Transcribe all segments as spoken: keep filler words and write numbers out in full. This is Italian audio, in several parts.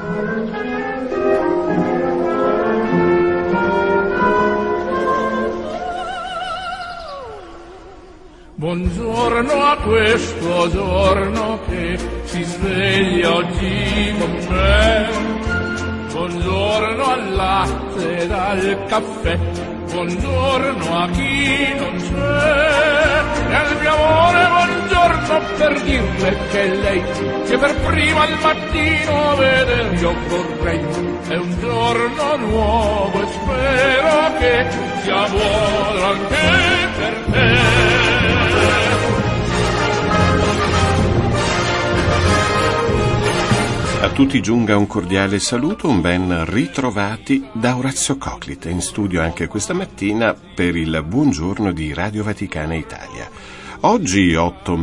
Buongiorno a questo giorno che si sveglia oggi con me. Buongiorno al latte ed al caffè. Buongiorno a chi non c'è. E al mio amore buongiorno per dirle che lei che per prima al mattino vedere io vorrei. È un giorno nuovo e spero che sia buono anche per te. A tutti giunga un cordiale saluto, un ben ritrovati da Orazio Coclite, in studio anche questa mattina per il Buongiorno di Radio Vaticana Italia. Oggi otto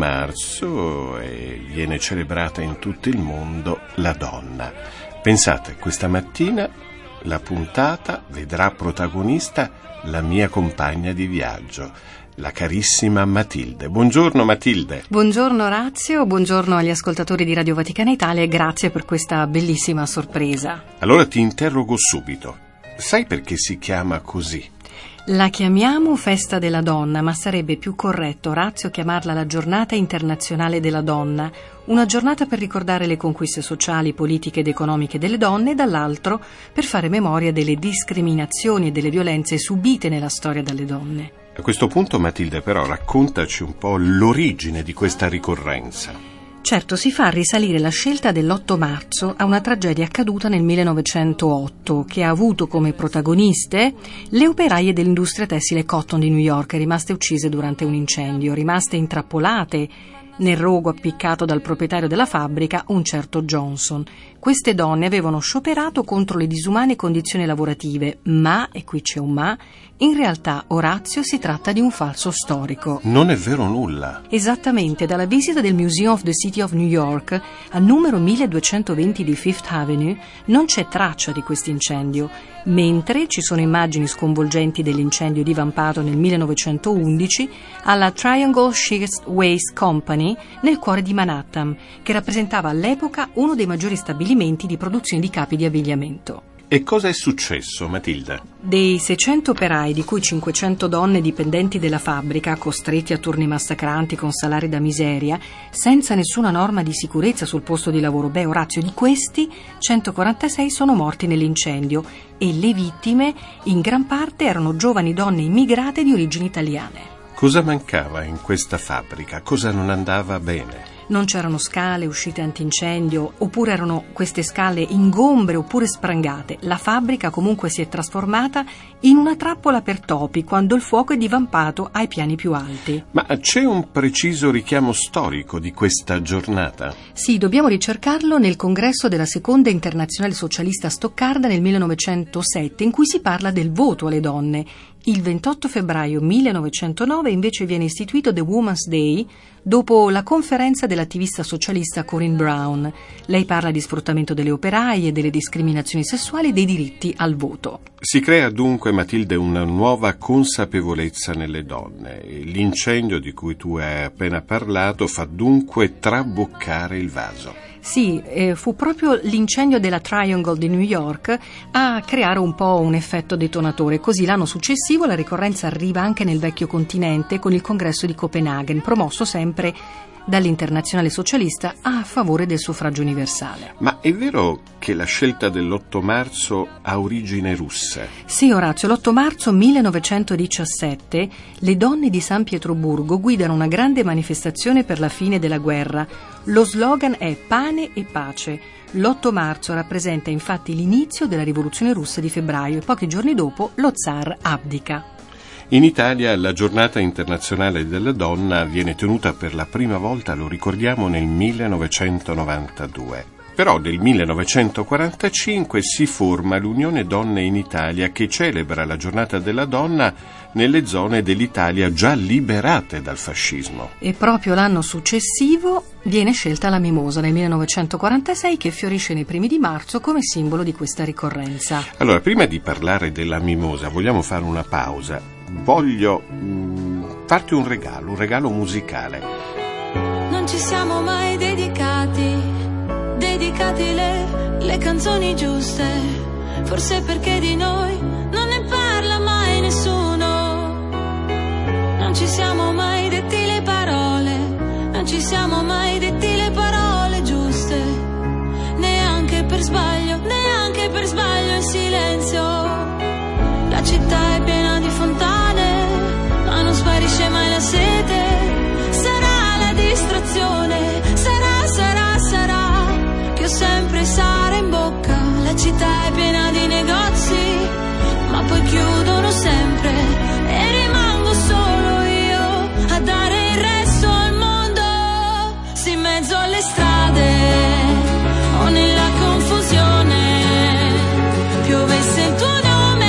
marzo e viene celebrata in tutto il mondo la donna. Pensate, questa mattina la puntata vedrà protagonista la mia compagna di viaggio, la carissima Matilde. Buongiorno Matilde. Buongiorno Orazio, buongiorno agli ascoltatori di Radio Vaticana Italia e grazie per questa bellissima sorpresa. Allora ti interrogo subito. Sai perché si chiama così? La chiamiamo Festa della Donna, ma sarebbe più corretto, Orazio, chiamarla la Giornata Internazionale della Donna, una giornata per ricordare le conquiste sociali, politiche ed economiche delle donne e dall'altro per fare memoria delle discriminazioni e delle violenze subite nella storia dalle donne. A questo punto, Matilde, però, raccontaci un po' l'origine di questa ricorrenza. Certo, si fa risalire la scelta dell'otto marzo a una tragedia accaduta nel millenovecentootto che ha avuto come protagoniste le operaie dell'industria tessile Cotton di New York, rimaste uccise durante un incendio, rimaste intrappolate nel rogo appiccato dal proprietario della fabbrica, un certo Johnson. Queste donne avevano scioperato contro le disumane condizioni lavorative, ma, e qui c'è un ma, in realtà, Orazio, si tratta di un falso storico. Non è vero nulla. Esattamente, dalla visita del Museum of the City of New York al numero milleduecentoventi di Fifth Avenue non c'è traccia di questo incendio, mentre ci sono immagini sconvolgenti dell'incendio divampato nel millenovecentoundici alla Triangle Shirtwaist Company nel cuore di Manhattan, che rappresentava all'epoca uno dei maggiori stabilimenti di produzione di capi di abbigliamento. E cosa è successo, Matilda? Dei seicento operai, di cui cinquecento donne dipendenti della fabbrica, costretti a turni massacranti con salari da miseria, senza nessuna norma di sicurezza sul posto di lavoro, beh, Orazio, di questi centoquarantasei sono morti nell'incendio e le vittime in gran parte erano giovani donne immigrate di origini italiane. Cosa mancava in questa fabbrica? Cosa non andava bene? Non c'erano scale, uscite antincendio, oppure erano queste scale ingombre oppure sprangate. La fabbrica comunque si è trasformata in una trappola per topi quando il fuoco è divampato ai piani più alti. Ma c'è un preciso richiamo storico di questa giornata? Sì, dobbiamo ricercarlo nel congresso della Seconda Internazionale Socialista a Stoccarda nel millenovecentosette, in cui si parla del voto alle donne. Il ventotto febbraio millenovecentonove invece viene istituito The Women's Day dopo la conferenza dell'attivista socialista Corinne Brown. Lei parla di sfruttamento delle operaie, delle discriminazioni sessuali e dei diritti al voto. Si crea dunque, Matilde, una nuova consapevolezza nelle donne. L'incendio di cui tu hai appena parlato fa dunque traboccare il vaso. Sì, eh, fu proprio l'incendio della Triangle di New York a creare un po' un effetto detonatore. Così l'anno successivo la ricorrenza arriva anche nel vecchio continente con il congresso di Copenaghen, promosso sempre dall'Internazionale Socialista a favore del suffragio universale. Ma è vero che la scelta dell'otto marzo ha origine russe? Sì, Orazio, l'otto marzo millenovecentodiciassette le donne di San Pietroburgo guidano una grande manifestazione per la fine della guerra. Lo slogan è pane e pace. L'otto marzo rappresenta infatti l'inizio della rivoluzione russa di febbraio e pochi giorni dopo lo zar abdica. In Italia la giornata internazionale della donna viene tenuta per la prima volta, lo ricordiamo, nel millenovecentonovantadue. Però nel millenovecentoquarantacinque si forma l'Unione Donne in Italia, che celebra la giornata della donna nelle zone dell'Italia già liberate dal fascismo. E proprio l'anno successivo viene scelta la mimosa nel millenovecentoquarantasei, che fiorisce nei primi di marzo come simbolo di questa ricorrenza. Allora, prima di parlare della mimosa vogliamo fare una pausa. Voglio mh, farti un regalo, un regalo musicale. Non ci siamo mai dedicati, dedicati le, le le canzoni giuste, forse perché di noi non ne parla mai nessuno. Non ci siamo mai detti le parole, non ci siamo mai detti le parole giuste, neanche per sbaglio, neanche per sbaglio in silenzio. La città è piena di fontane, ma non sparisce mai la sete. Sarà la distrazione, sarà, sarà, sarà, che ho sempre sara in bocca. La città è piena di negozi, ma poi chiudono sempre e rimango solo io a dare il resto al mondo. Sì, in mezzo alle strade o nella confusione, piovesse il tuo nome.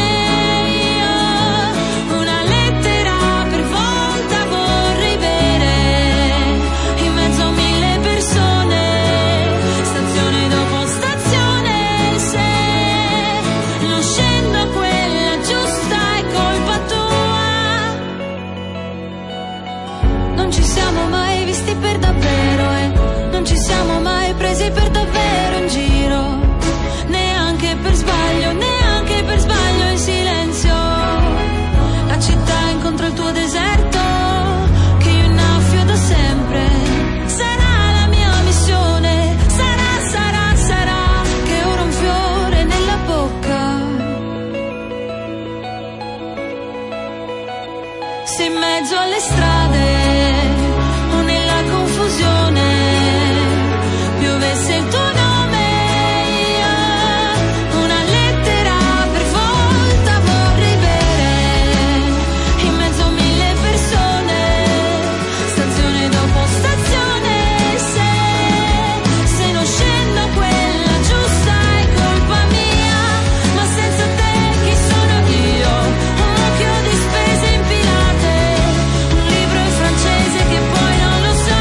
Per davvero e non ci siamo mai presi per davvero in giro, neanche per sbaglio, neanche per sbaglio in silenzio. La città incontra il tuo deserto che io innaffio da sempre. Sarà la mia missione, sarà, sarà, sarà che ora un fiore nella bocca. Se in mezzo alle strade confusione, piovesse il tuo nome, io una lettera per volta vorrei bere, in mezzo a mille persone, stazione dopo stazione. Se, se non scendo quella giusta è colpa mia, ma senza te chi sono io? Un mucchio di spese impilate, un libro in francese che poi non lo so.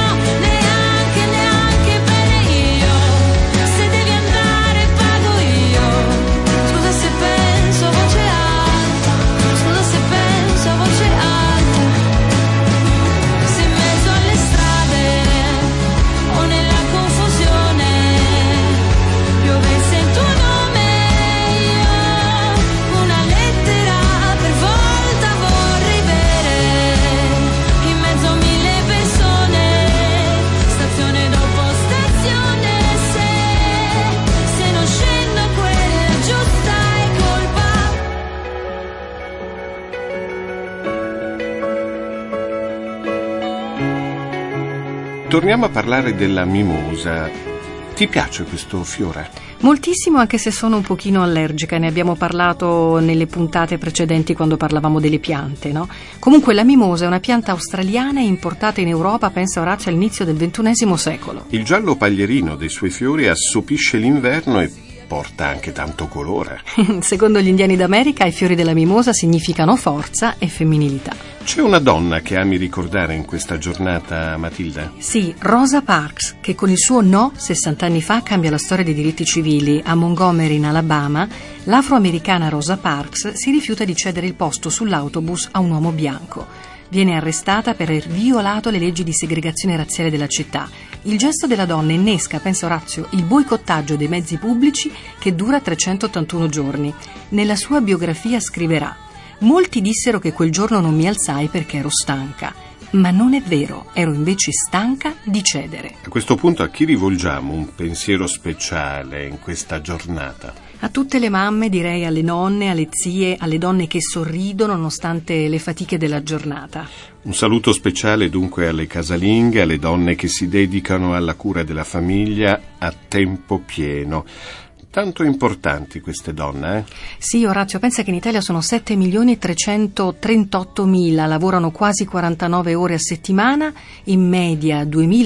Torniamo a parlare della mimosa. Ti piace questo fiore? Moltissimo, anche se sono un pochino allergica, ne abbiamo parlato nelle puntate precedenti quando parlavamo delle piante, no? Comunque la mimosa è una pianta australiana importata in Europa, pensa Orazio, all'inizio del ventunesimo secolo. Il giallo paglierino dei suoi fiori assopisce l'inverno e porta anche tanto colore. Secondo gli indiani d'America i fiori della mimosa significano forza e femminilità. C'è una donna che ami ricordare in questa giornata, Matilda? Sì, Rosa Parks, che con il suo no sessanta anni fa cambia la storia dei diritti civili. A Montgomery, in Alabama, l'afroamericana Rosa Parks si rifiuta di cedere il posto sull'autobus a un uomo bianco. Viene arrestata per aver violato le leggi di segregazione razziale della città. Il gesto della donna innesca, pensa Orazio, il boicottaggio dei mezzi pubblici che dura trecentottantuno giorni. Nella sua biografia scriverà: molti dissero che quel giorno non mi alzai perché ero stanca, ma non è vero, ero invece stanca di cedere. A questo punto a chi rivolgiamo un pensiero speciale in questa giornata? A tutte le mamme, direi, alle nonne, alle zie, alle donne che sorridono nonostante le fatiche della giornata. Un saluto speciale dunque alle casalinghe, alle donne che si dedicano alla cura della famiglia a tempo pieno. Tanto importanti queste donne, eh? Sì, Orazio, pensa che in Italia sono sette milioni e trecentotrentottomila, lavorano quasi quarantanove ore a settimana, in media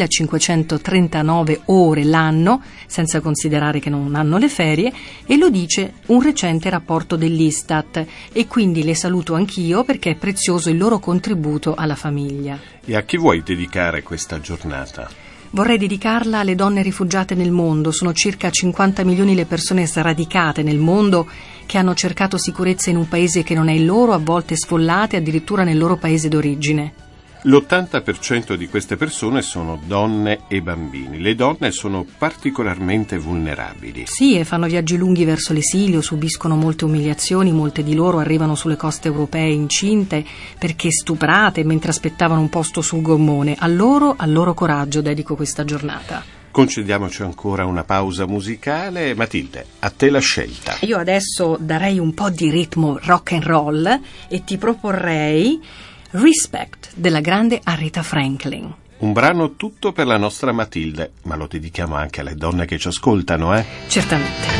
duemilacinquecentotrentanove ore l'anno, senza considerare che non hanno le ferie, e lo dice un recente rapporto dell'Istat, e quindi le saluto anch'io perché è prezioso il loro contributo alla famiglia. E a chi vuoi dedicare questa giornata? Vorrei dedicarla alle donne rifugiate nel mondo. Sono circa cinquanta milioni le persone sradicate nel mondo che hanno cercato sicurezza in un paese che non è il loro, a volte sfollate addirittura nel loro paese d'origine. L'ottanta per cento di queste persone sono donne e bambini. Le donne sono particolarmente vulnerabili. Sì, e fanno viaggi lunghi verso l'esilio, subiscono molte umiliazioni, molte di loro arrivano sulle coste europee incinte perché stuprate mentre aspettavano un posto sul gommone. A loro, al loro coraggio dedico questa giornata. Concediamoci ancora una pausa musicale. Matilde, a te la scelta. Io adesso darei un po' di ritmo rock and roll e ti proporrei Respect della grande Aretha Franklin. Un brano tutto per la nostra Matilde, ma lo dedichiamo anche alle donne che ci ascoltano, eh? Certamente.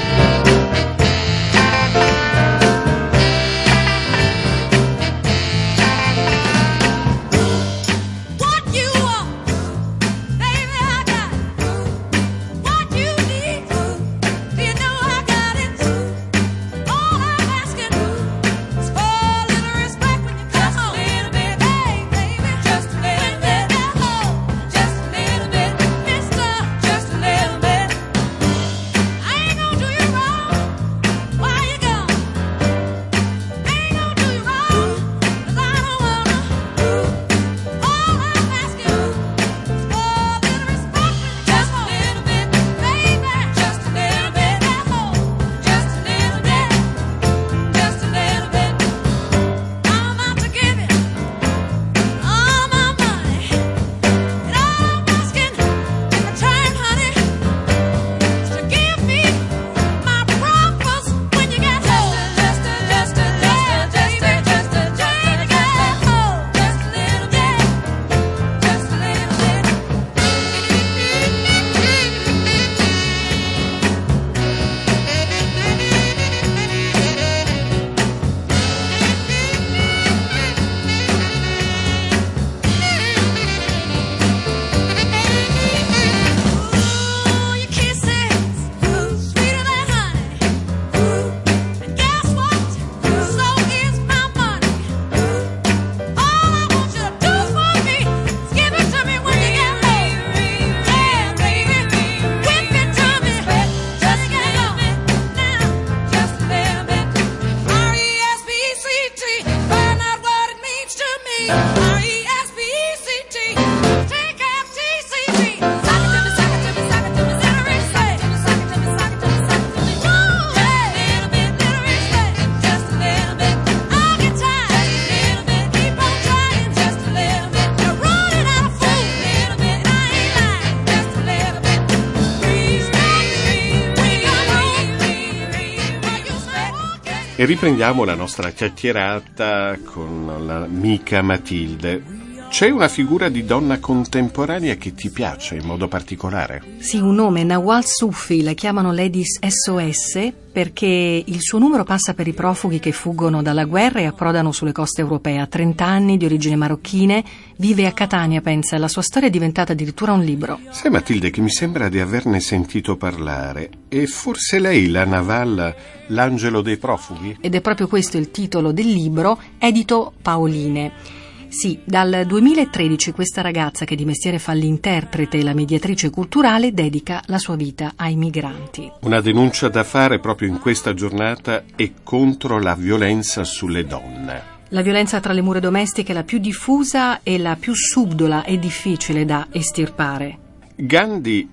E riprendiamo la nostra chiacchierata con l'amica Matilde. C'è una figura di donna contemporanea che ti piace in modo particolare? Sì, un nome, Nawal Soufi, la chiamano Ladies S O S perché il suo numero passa per i profughi che fuggono dalla guerra e approdano sulle coste europee. Ha trenta anni, di origine marocchine, vive a Catania, pensa, e la sua storia è diventata addirittura un libro. Sai Matilde che mi sembra di averne sentito parlare, e forse lei, la Nawal, l'angelo dei profughi? Ed è proprio questo il titolo del libro, edito Paoline. Sì, dal duemilatredici questa ragazza che di mestiere fa l'interprete e la mediatrice culturale dedica la sua vita ai migranti. Una denuncia da fare proprio in questa giornata è contro la violenza sulle donne. La violenza tra le mura domestiche è la più diffusa e la più subdola e difficile da estirpare. Gandhi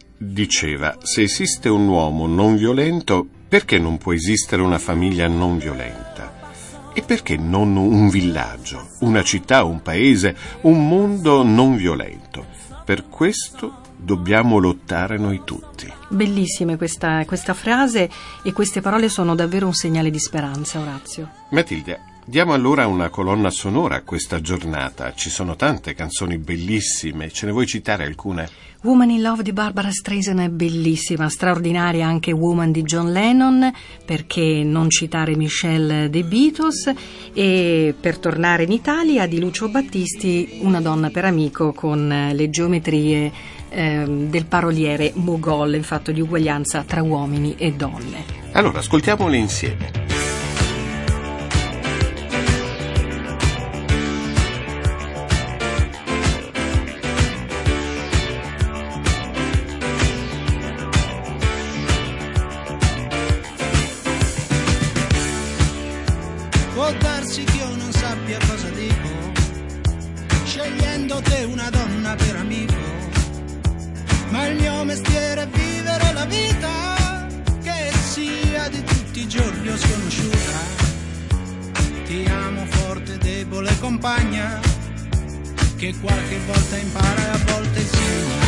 diceva: se esiste un uomo non violento, perché non può esistere una famiglia non violenta? E perché non un villaggio, una città, un paese, un mondo non violento? Per questo dobbiamo lottare noi tutti. Bellissima questa, questa frase, e queste parole sono davvero un segnale di speranza, Orazio. Matilde, diamo allora una colonna sonora a questa giornata. Ci sono tante canzoni bellissime, ce ne vuoi citare alcune? Woman in Love di Barbara Streisand è bellissima, straordinaria anche Woman di John Lennon, perché non citare Michelle dei Beatles, e per tornare in Italia di Lucio Battisti, Una donna per amico, con le geometrie eh, del paroliere Mogol in fatto di uguaglianza tra uomini e donne. Allora, ascoltiamole insieme. Può darsi che io non sappia cosa dico, scegliere avendo te una donna per amico, ma il mio mestiere è vivere la vita, che sia di tutti i giorni o sconosciuta. Ti amo forte, debole compagna, che qualche volta impara e a volte insegna.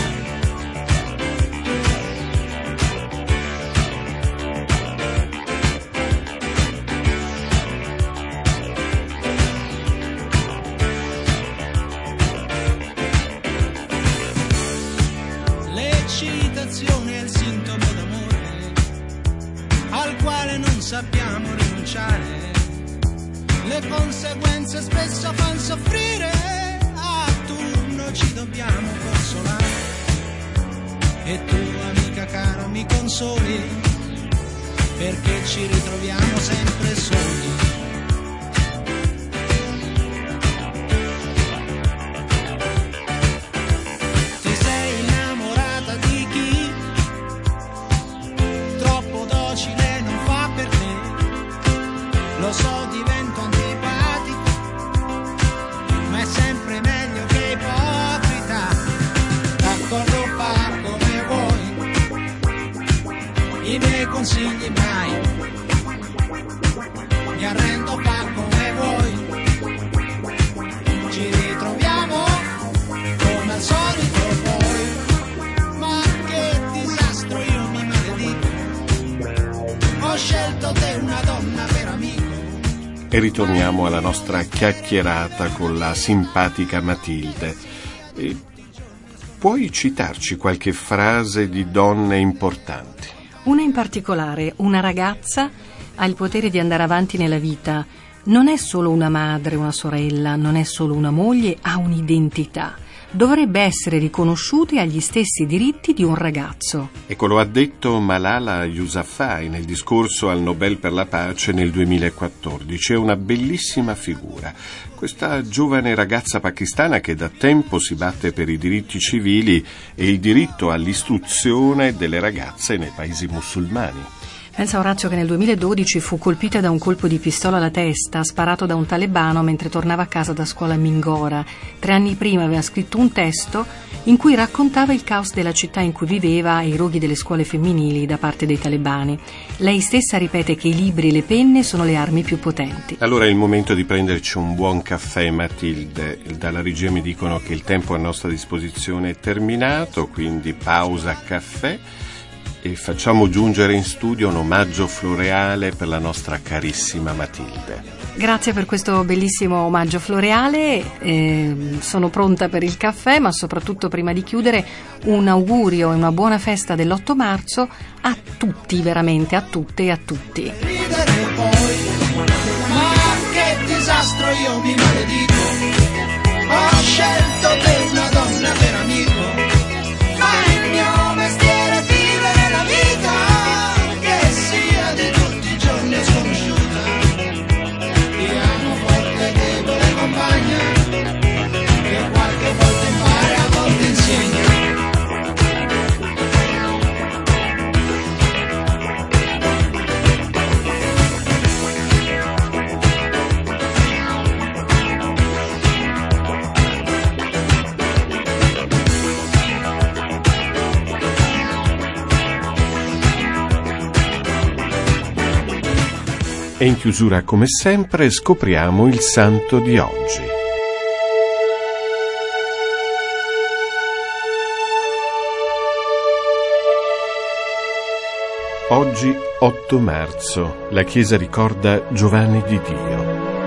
L'eccitazione è il sintomo d'amore al quale non sappiamo rinunciare. Le conseguenze spesso fanno soffrire, a turno ci dobbiamo consolare. E tu, amica cara, mi consoli, perché ci ritroviamo sempre soli. Ti sei innamorata di chi troppo docile non fa per te. Lo so, divento antipatico, ma è sempre meglio che ipocrita. D'accordo, fa come vuoi, i miei consigli mai. Mi arrendo, fa come vuoi. Ci ritroviamo come al solito poi. Ma che disastro, io mi maledico. Ho scelto te una donna per amico. E ritorniamo alla nostra chiacchierata con la simpatica Matilde. E puoi citarci qualche frase di donne importanti? Una in particolare, una ragazza ha il potere di andare avanti nella vita. Non è solo una madre, una sorella, non è solo una moglie, ha un'identità. Dovrebbe essere riconosciuta e ha gli stessi diritti di un ragazzo. Ecco, lo ha detto Malala Yousafzai nel discorso al Nobel per la pace nel duemilaquattordici. È una bellissima figura. Questa giovane ragazza pakistana che da tempo si batte per i diritti civili e il diritto all'istruzione delle ragazze nei paesi musulmani. Pensa Orazio che nel duemiladodici fu colpita da un colpo di pistola alla testa sparato da un talebano mentre tornava a casa da scuola a Mingora. Tre anni prima aveva scritto un testo in cui raccontava il caos della città in cui viveva e i roghi delle scuole femminili da parte dei talebani. Lei stessa ripete che i libri e le penne sono le armi più potenti. Allora è il momento di prenderci un buon caffè, Matilde. Dalla regia mi dicono che il tempo a nostra disposizione è terminato, quindi pausa caffè. E facciamo giungere in studio un omaggio floreale per la nostra carissima Matilde. Grazie per questo bellissimo omaggio floreale, eh, sono pronta per il caffè, ma soprattutto prima di chiudere un augurio e una buona festa dell'otto marzo a tutti, veramente a tutte e a tutti. Ridere poi, ma che disastro, io mi maledico. Ho scelto te una donna per amico, ma il mio mestiere è vivere la vita, che sia di tutti i giorni o sconosciuta. Ti amo forte, debole compagna, che qualche volta impara e a volte insegna. E in chiusura, come sempre, scopriamo il santo di oggi. Oggi, otto marzo, la Chiesa ricorda Giovanni di Dio.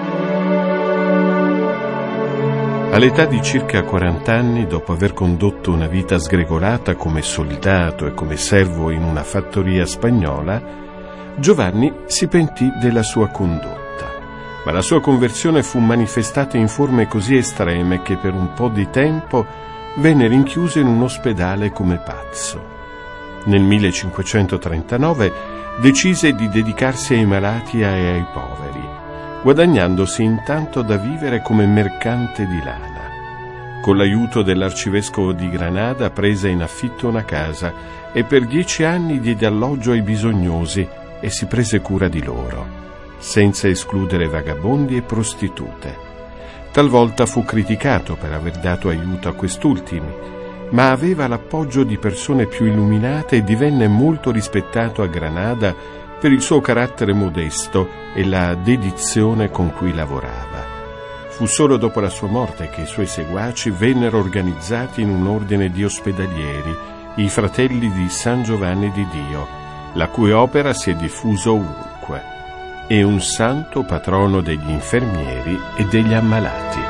All'età di circa quaranta anni, dopo aver condotto una vita sgregolata come soldato e come servo in una fattoria spagnola, Giovanni si pentì della sua condotta, ma la sua conversione fu manifestata in forme così estreme che per un po' di tempo venne rinchiuso in un ospedale come pazzo. Nel millecinquecentotrentanove decise di dedicarsi ai malati e ai poveri, guadagnandosi intanto da vivere come mercante di lana. Con l'aiuto dell'arcivescovo di Granada prese in affitto una casa e per dieci anni diede alloggio ai bisognosi e si prese cura di loro, senza escludere vagabondi e prostitute. Talvolta fu criticato per aver dato aiuto a quest'ultimi, ma aveva l'appoggio di persone più illuminate e divenne molto rispettato a Granada per il suo carattere modesto e la dedizione con cui lavorava. Fu solo dopo la sua morte che i suoi seguaci vennero organizzati in un ordine di ospedalieri, i Fratelli di San Giovanni di Dio, la cui opera si è diffusa ovunque. È un santo patrono degli infermieri e degli ammalati.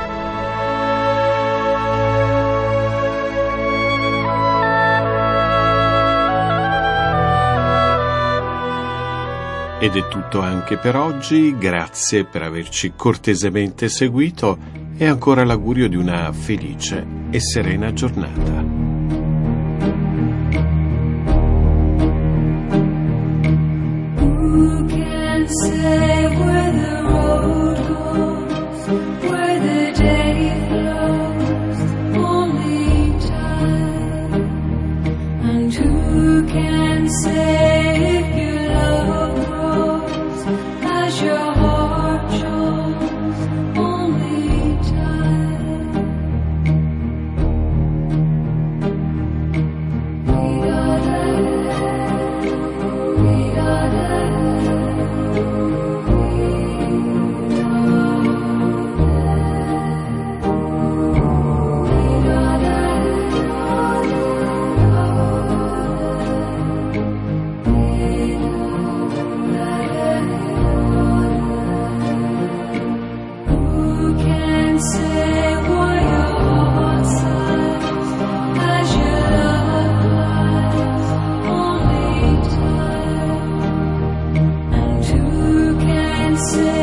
Ed è tutto anche per oggi, grazie per averci cortesemente seguito e ancora l'augurio di una felice e serena giornata. Who can say where the road goes, where the day flows, only time? And who can say if your love grows as your heart shows, only time? We gotta, we gotta. Say